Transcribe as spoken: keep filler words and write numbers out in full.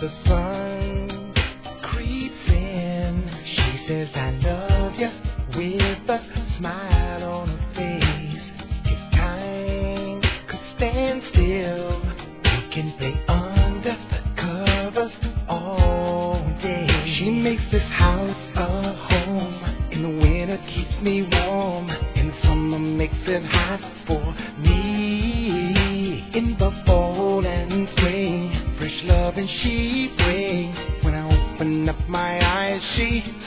the sun creeps in, she says I love you with a smile on her face. If time could stand still, we can play under the covers all day. She makes this house a home. In the winter keeps me warm. In the summer makes it hot for me. In the fall and spring, fresh love and she brings. When I open up my eyes, she